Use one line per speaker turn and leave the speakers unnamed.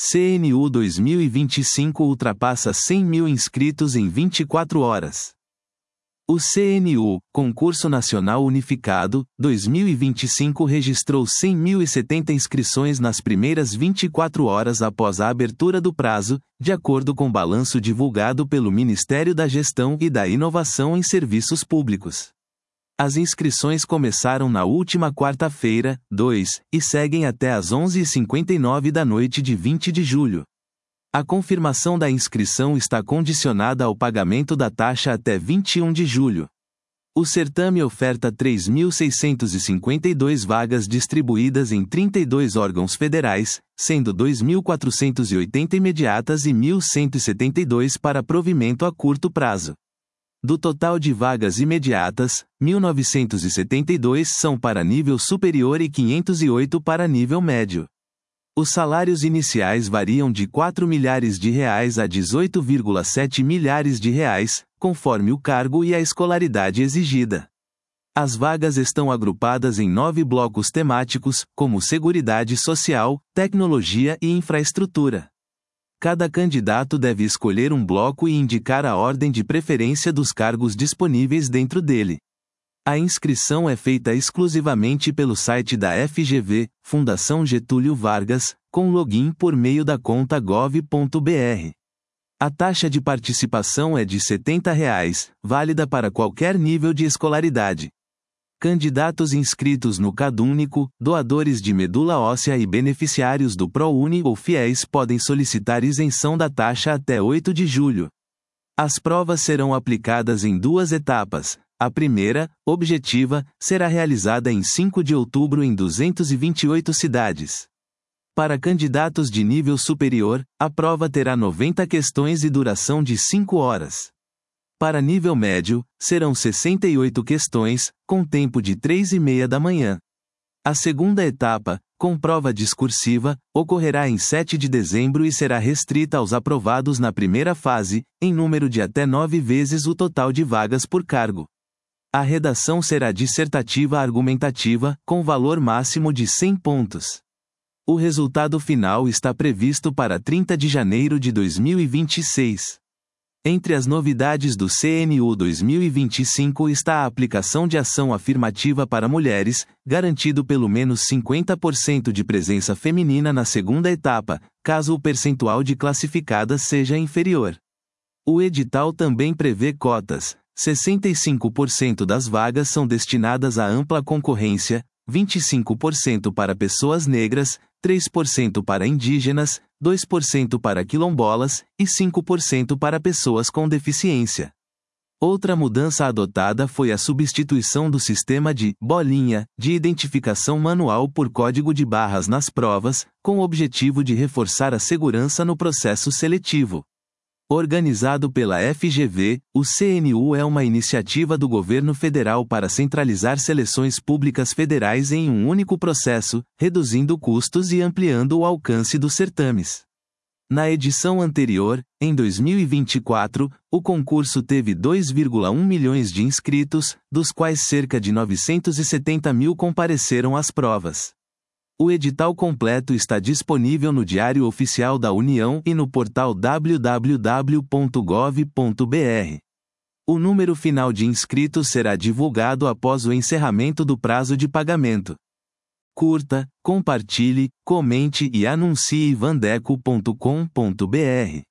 CNU 2025 ultrapassa 100 mil inscritos em 24 horas. O CNU, Concurso Nacional Unificado, 2025 registrou 100.070 inscrições nas primeiras 24 horas após a abertura do prazo, de acordo com balanço divulgado pelo Ministério da Gestão e da Inovação em Serviços Públicos. As inscrições começaram na última quarta-feira, 2, e seguem até às 11h59 da noite de 20 de julho. A confirmação da inscrição está condicionada ao pagamento da taxa até 21 de julho. O certame oferta 3.652 vagas distribuídas em 32 órgãos federais, sendo 2.480 imediatas e 1.172 para provimento a curto prazo. Do total de vagas imediatas, 1.972 são para nível superior e 508 para nível médio. Os salários iniciais variam de R$4 milhares a R$18,7 milhares, conforme o cargo e a escolaridade exigida. As vagas estão agrupadas em 9 blocos temáticos, como Seguridade Social, Tecnologia e Infraestrutura. Cada candidato deve escolher um bloco e indicar a ordem de preferência dos cargos disponíveis dentro dele. A inscrição é feita exclusivamente pelo site da FGV, Fundação Getúlio Vargas, com login por meio da conta gov.br. A taxa de participação é de R$ 70, válida para qualquer nível de escolaridade. Candidatos inscritos no CadÚnico, doadores de medula óssea e beneficiários do ProUni ou FIES podem solicitar isenção da taxa até 8 de julho. As provas serão aplicadas em 2 etapas. A primeira, objetiva, será realizada em 5 de outubro em 228 cidades. Para candidatos de nível superior, a prova terá 90 questões e duração de 5 horas. Para nível médio, serão 68 questões, com tempo de 3h30 da manhã. A segunda etapa, com prova discursiva, ocorrerá em 7 de dezembro e será restrita aos aprovados na primeira fase, em número de até 9 vezes o total de vagas por cargo. A redação será dissertativa argumentativa, com valor máximo de 100 pontos. O resultado final está previsto para 30 de janeiro de 2026. Entre as novidades do CNU 2025 está a aplicação de ação afirmativa para mulheres, garantido pelo menos 50% de presença feminina na segunda etapa, caso o percentual de classificadas seja inferior. O edital também prevê cotas. 65% das vagas são destinadas à ampla concorrência, 25% para pessoas negras, 3% para indígenas, 2% para quilombolas e 5% para pessoas com deficiência. Outra mudança adotada foi a substituição do sistema de bolinha de identificação manual por código de barras nas provas, com o objetivo de reforçar a segurança no processo seletivo. Organizado pela FGV, o CNU é uma iniciativa do governo federal para centralizar seleções públicas federais em um único processo, reduzindo custos e ampliando o alcance dos certames. Na edição anterior, em 2024, o concurso teve 2,1 milhões de inscritos, dos quais cerca de 970 mil compareceram às provas. O edital completo está disponível no Diário Oficial da União e no portal www.gov.br. O número final de inscritos será divulgado após o encerramento do prazo de pagamento. Curta, compartilhe, comente e anuncie vandeco.com.br.